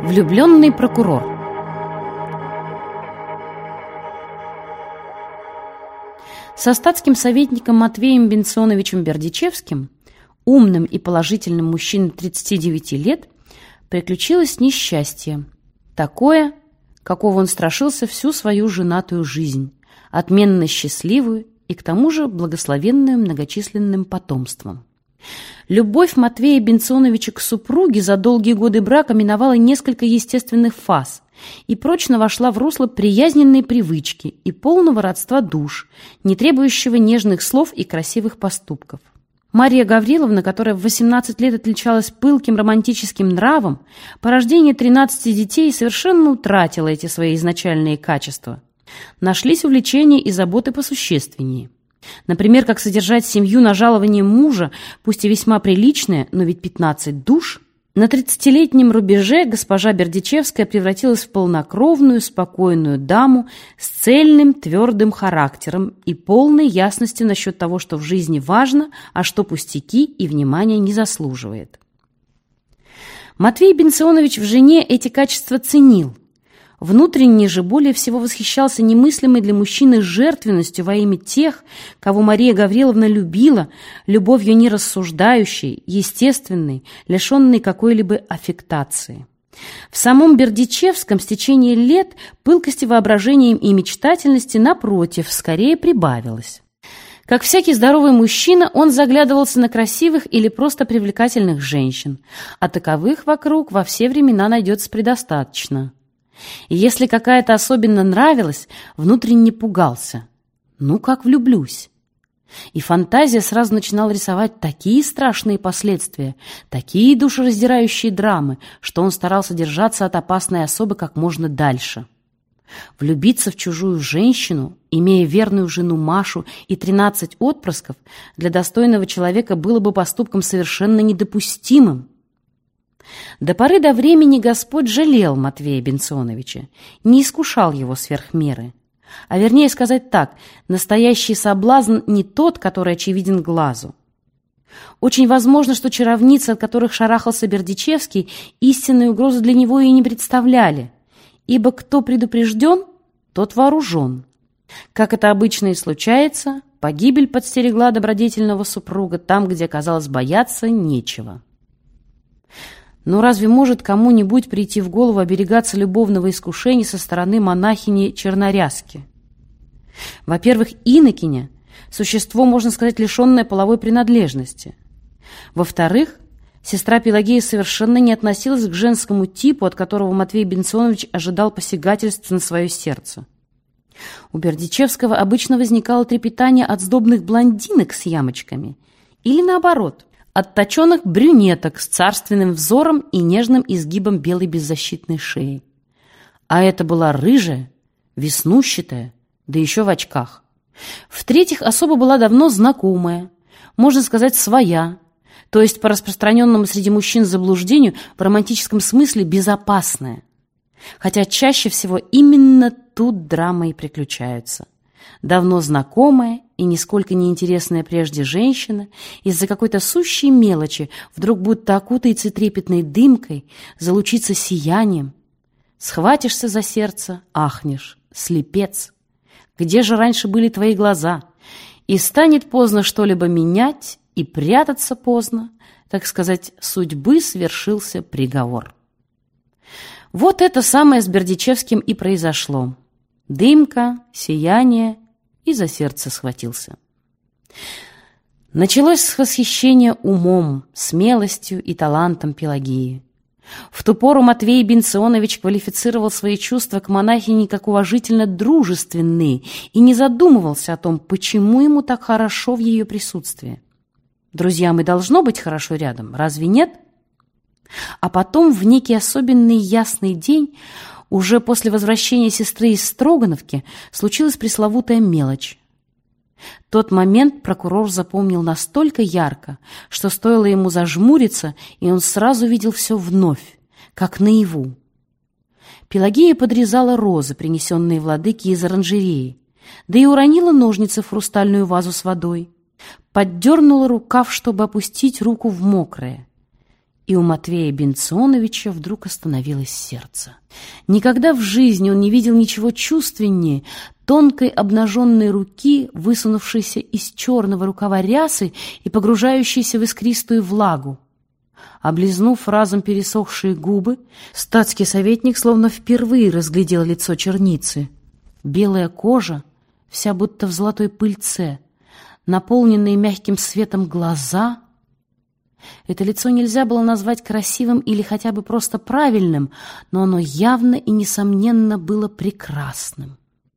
Влюбленный прокурор. Со статским советником Матвеем Бенционовичем Бердичевским, умным и положительным мужчиной 39 лет, приключилось несчастье, такое, какого он страшился всю свою женатую жизнь, отменно счастливую и к тому же благословенную многочисленным потомством. Любовь Матвея Бенционовича к супруге за долгие годы брака миновала несколько естественных фаз и прочно вошла в русло приязненной привычки и полного родства душ, не требующего нежных слов и красивых поступков. Мария Гавриловна, которая в 18 лет отличалась пылким романтическим нравом, по рождении 13 детей совершенно утратила эти свои изначальные качества. Нашлись увлечения и заботы посущественнее. Например, как содержать семью на жалование мужа, пусть и весьма приличное, но ведь 15 душ. На 30-летнем рубеже госпожа Бердичевская превратилась в полнокровную, спокойную даму с цельным, твердым характером и полной ясностью насчет того, что в жизни важно, а что пустяки и внимания не заслуживает. Матвей Бенционович в жене эти качества ценил. Внутренне же более всего восхищался немыслимой для мужчины жертвенностью во имя тех, кого Мария Гавриловна любила, любовью нерассуждающей, естественной, лишенной какой-либо аффектации. В самом Бердичевском с течением лет пылкости воображением и мечтательности, напротив, скорее прибавилось. Как всякий здоровый мужчина, он заглядывался на красивых или просто привлекательных женщин, а таковых вокруг во все времена найдется предостаточно. И если какая-то особенно нравилась, внутренне пугался. Ну, как влюблюсь. И фантазия сразу начинала рисовать такие страшные последствия, такие душераздирающие драмы, что он старался держаться от опасной особы как можно дальше. Влюбиться в чужую женщину, имея верную жену Машу и 13 отпрысков, для достойного человека было бы поступком совершенно недопустимым. До поры до времени Господь жалел Матвея Бенционовича, не искушал его сверх меры. А вернее сказать так, настоящий соблазн не тот, который очевиден глазу. Очень возможно, что чаровницы, от которых шарахался Бердичевский, истинной угрозы для него и не представляли, ибо кто предупрежден, тот вооружен. Как это обычно и случается, погибель подстерегла добродетельного супруга там, где, казалось, бояться нечего. Но разве может кому-нибудь прийти в голову оберегаться любовного искушения со стороны монахини Чернорязки? Во-первых, инокиня – существо, можно сказать, лишенное половой принадлежности. Во-вторых, сестра Пелагея совершенно не относилась к женскому типу, от которого Матвей Бенционович ожидал посягательств на свое сердце. У Бердичевского обычно возникало трепетание от сдобных блондинок с ямочками или, наоборот, от точеных брюнеток с царственным взором и нежным изгибом белой беззащитной шеи. А это была рыжая, веснущатая, да еще в очках. В-третьих, особа была давно знакомая, можно сказать, своя, то есть по распространенному среди мужчин заблуждению в романтическом смысле безопасная. Хотя чаще всего именно тут драмы и приключаются. Давно знакомая и нисколько неинтересная прежде женщина из-за какой-то сущей мелочи вдруг будто окутается трепетной дымкой, залучится сиянием. Схватишься за сердце, ахнешь, слепец. Где же раньше были твои глаза? И станет поздно что-либо менять, и прятаться поздно, так сказать, судьбы свершился приговор. Вот это самое с Бердичевским и произошло. Дымка, сияние, и за сердце схватился. Началось с восхищения умом, смелостью и талантом Пелагеи. В ту пору Матвей Бенционович квалифицировал свои чувства к монахине как уважительно дружественные и не задумывался о том, почему ему так хорошо в ее присутствии. Друзьям и должно быть хорошо рядом, разве нет? А потом в некий особенный ясный день, уже после возвращения сестры из Строгановки, случилась пресловутая мелочь. Тот момент прокурор запомнил настолько ярко, что стоило ему зажмуриться, и он сразу видел все вновь, как наяву. Пелагея подрезала розы, принесенные владыке из оранжереи, да и уронила ножницы в хрустальную вазу с водой, поддернула рукав, чтобы опустить руку в мокрое. И у Матвея Бенционовича вдруг остановилось сердце. Никогда в жизни он не видел ничего чувственнее тонкой обнаженной руки, высунувшейся из черного рукава рясы и погружающейся в искристую влагу. Облизнув разом пересохшие губы, статский советник словно впервые разглядел лицо черницы. Белая кожа, вся будто в золотой пыльце, наполненные мягким светом глаза. Это лицо нельзя было назвать красивым или хотя бы просто правильным, но оно явно и несомненно было прекрасным.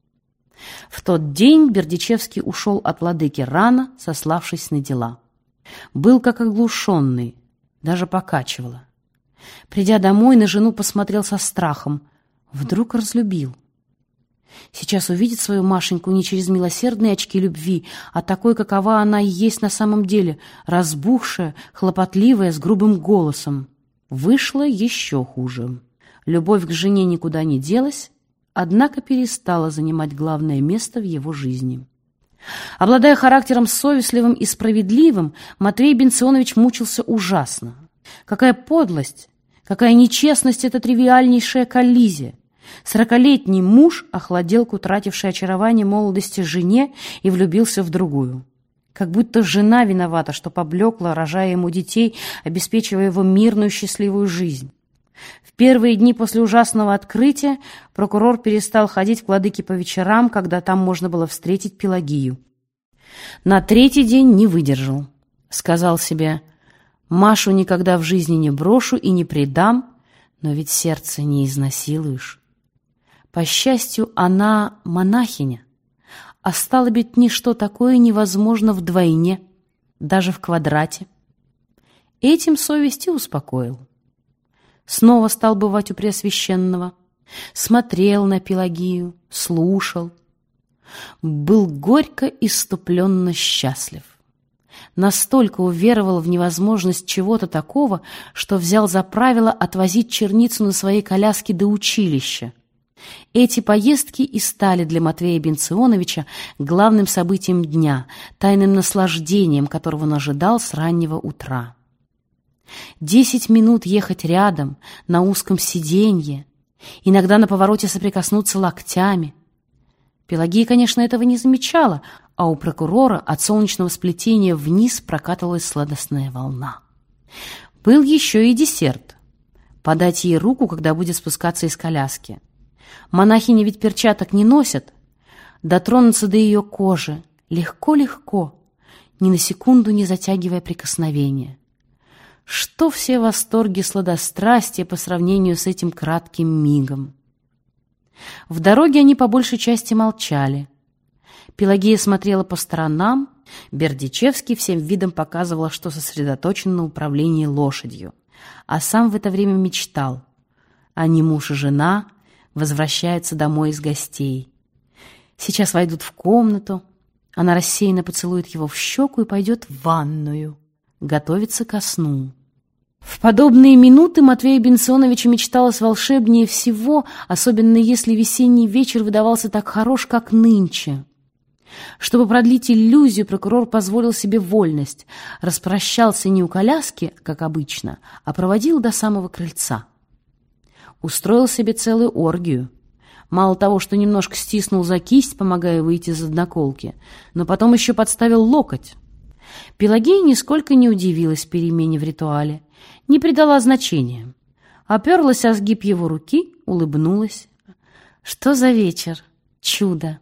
В тот день Бердичевский ушел от владыки рано, сославшись на дела. Был как оглушенный, даже покачивало. Придя домой, на жену посмотрел со страхом. Вдруг разлюбил. Сейчас увидит свою Машеньку не через милосердные очки любви, а такой, какова она и есть на самом деле, разбухшая, хлопотливая, с грубым голосом. Вышло еще хуже. Любовь к жене никуда не делась, однако перестала занимать главное место в его жизни. Обладая характером совестливым и справедливым, Матвей Бенционович мучился ужасно. Какая подлость, какая нечестность эта тривиальнейшая коллизия! 40-летний муж охладел к утратившей очарование молодости жене и влюбился в другую. Как будто жена виновата, что поблекла, рожая ему детей, обеспечивая его мирную счастливую жизнь. В первые дни после ужасного открытия прокурор перестал ходить к владыке по вечерам, когда там можно было встретить Пелагию. На третий день не выдержал. Сказал себе: «Машу никогда в жизни не брошу и не предам, но ведь сердце не изнасилуешь». По счастью, она монахиня, а стало быть, ничто такое невозможно вдвойне, даже в квадрате. Этим совесть и успокоил. Снова стал бывать у Преосвященного, смотрел на Пелагию, слушал. Был горько исступленно счастлив. Настолько уверовал в невозможность чего-то такого, что взял за правило отвозить черницу на своей коляске до училища. Эти поездки и стали для Матвея Бенционовича главным событием дня, тайным наслаждением, которого он ожидал с раннего утра. 10 минут ехать рядом, на узком сиденье, иногда на повороте соприкоснуться локтями. Пелагия, конечно, этого не замечала, а у прокурора от солнечного сплетения вниз прокатывалась сладостная волна. Был еще и десерт — подать ей руку, когда будет спускаться из коляски. Монахини ведь перчаток не носят. Дотронуться до ее кожи легко-легко, ни на секунду не затягивая прикосновения. Что все восторги сладострастия по сравнению с этим кратким мигом? В дороге они по большей части молчали. Пелагея смотрела по сторонам, Бердичевский всем видом показывал, что сосредоточен на управлении лошадью, а сам в это время мечтал. Они муж и жена возвращаются домой из гостей. Сейчас войдут в комнату, она рассеянно поцелует его в щеку и пойдет в ванную, готовится ко сну. В подобные минуты Матвею Бенционовичу мечталось волшебнее всего, особенно если весенний вечер выдавался так хорош, как нынче. Чтобы продлить иллюзию, прокурор позволил себе вольность, распрощался не у коляски, как обычно, а проводил до самого крыльца. Устроил себе целую оргию. Мало того, что немножко стиснул за кисть, помогая выйти из одноколки, но потом еще подставил локоть. Пелагея нисколько не удивилась перемене в ритуале, не придала значения. Оперлась о сгиб его руки, улыбнулась. Что за вечер? Чудо!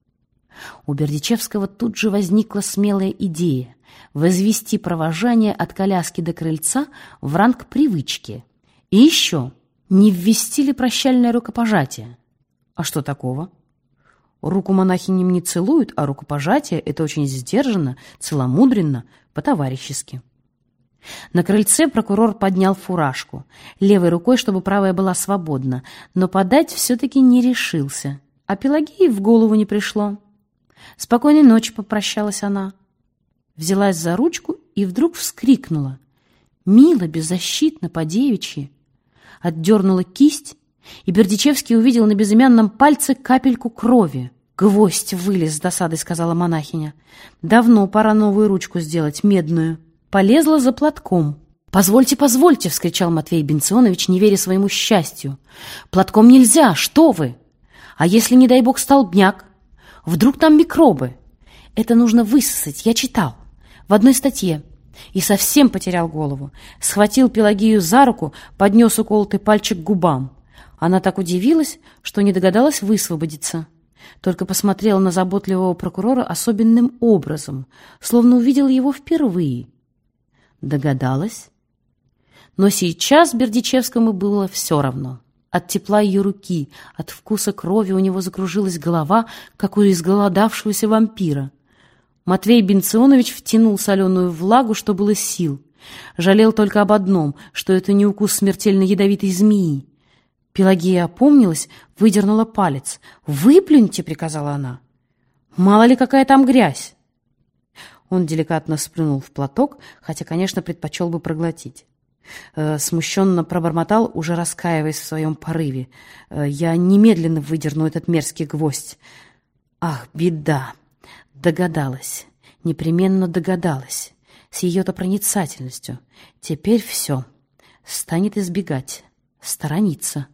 У Бердичевского тут же возникла смелая идея возвести провожание от коляски до крыльца в ранг привычки. И еще, не ввести ли прощальное рукопожатие? А что такого? Руку монахиням не целуют, а рукопожатие — это очень сдержанно, целомудренно, по-товарищески. На крыльце прокурор поднял фуражку, левой рукой, чтобы правая была свободна, но подать все-таки не решился, а Пелагее в голову не пришло. «Спокойной ночи», — попрощалась она. Взялась за ручку и вдруг вскрикнула. Мило, беззащитно, по-девичьи. Отдернула кисть, и Бердичевский увидел на безымянном пальце капельку крови. «Гвоздь вылез с досадой», — сказала монахиня. «Давно пора новую ручку сделать, медную». Полезла за платком. «Позвольте, позвольте!» — вскричал Матвей Бенционович, не веря своему счастью. «Платком нельзя! Что вы! А если, не дай бог, столбняк? Вдруг там микробы? Это нужно высосать, я читал в одной статье». И совсем потерял голову. Схватил Пелагею за руку, поднес уколотый пальчик к губам. Она так удивилась, что не догадалась высвободиться. Только посмотрела на заботливого прокурора особенным образом, словно увидела его впервые. Догадалась? Но сейчас Бердичевскому было все равно. От тепла ее руки, от вкуса крови у него закружилась голова, как у изголодавшегося вампира. Матвей Бенционович втянул соленую влагу, что было сил. Жалел только об одном, что это не укус смертельно ядовитой змеи. Пелагея опомнилась, выдернула палец. «Выплюньте!» — приказала она. «Мало ли какая там грязь!» Он деликатно сплюнул в платок, хотя, конечно, предпочел бы проглотить. Смущенно пробормотал, уже раскаиваясь в своем порыве. «Я немедленно выдерну этот мерзкий гвоздь». «Ах, беда!» Догадалась, непременно догадалась, с ее-то проницательностью. Теперь все. Станет избегать, сторониться.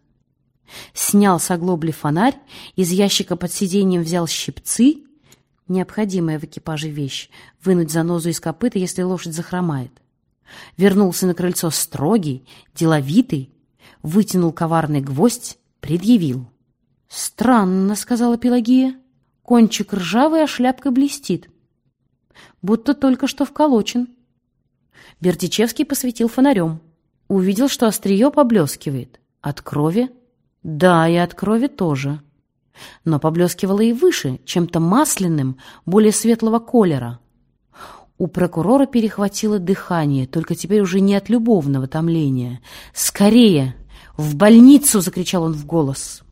Снял с оглобли фонарь, из ящика под сиденьем взял щипцы, необходимая в экипаже вещь, вынуть занозу из копыта, если лошадь захромает. Вернулся на крыльцо строгий, деловитый, вытянул коварный гвоздь, предъявил. «Странно», — сказала Пелагея. «Кончик ржавый, а шляпка блестит. Будто только что вколочен». Бердичевский посветил фонарем. Увидел, что острие поблескивает. От крови? Да, и от крови тоже. Но поблескивало и выше, чем-то масляным, более светлого колера. У прокурора перехватило дыхание, только теперь уже не от любовного томления. «Скорее! В больницу!» — закричал он в голос.